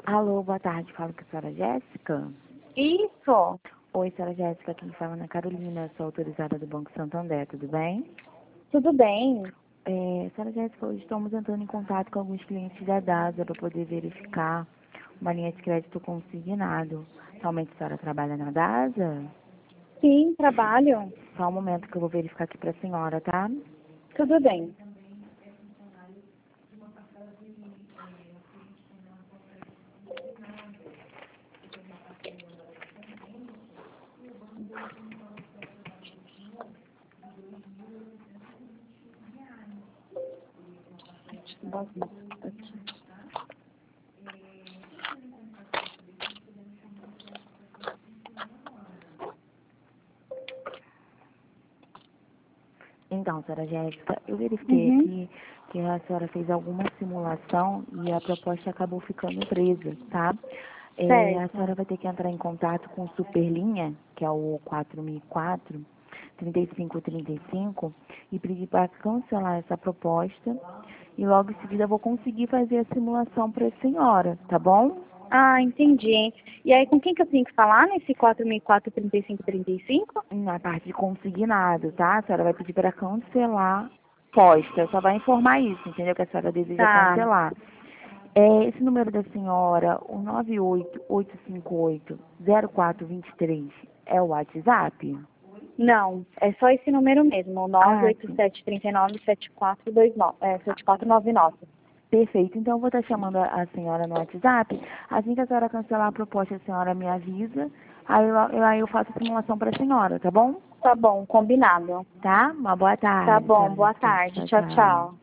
Alô, boa tarde. Falo com a senhora Jéssica. Isso, Oi, senhora Jéssica. Quem fala é Ana Carolina. Sou autorizada do Banco Santander. Tudo bem? tudo bem. Senhora Jéssica, hoje estamos entrando em contato com alguns clientes da DASA para poder verificar uma linha de crédito consignado. Somente a senhora trabalha na DASA? Sim, trabalho. Só um momento que eu vou verificar aqui para a senhora, tá? Tudo bem. Então, senhora Jéssica, eu verifiquei Uhum. aqui que a senhora fez alguma simulação e a proposta acabou ficando presa, tá? A Certo. senhora vai ter que entrar em contato com o Superlinha, que é o 4004, 3535, e pedir para cancelar essa proposta. E logo em seguida eu vou conseguir fazer a simulação para a senhora, tá bom? Ah, entendi. E aí, com quem que eu tenho que falar nesse 4004-3535? Na parte de consignado, tá? A senhora vai pedir para cancelar a posta. Só vai informar isso, entendeu? Que a senhora deseja Tá. cancelar. Esse número da senhora, o 98858-0423, é o WhatsApp? Não, é só esse número mesmo, o Ah, sim. 98739-7499. Perfeito. Então, eu vou estar chamando a senhora no WhatsApp. Assim que a senhora cancelar a proposta, a senhora me avisa. Aí eu faço a simulação para a senhora, tá bom? Tá bom, combinado. Tá? Uma boa Tá tarde, bom, senhora boa Jéssica. tarde. Tchau, Tchau, tchau. tchau.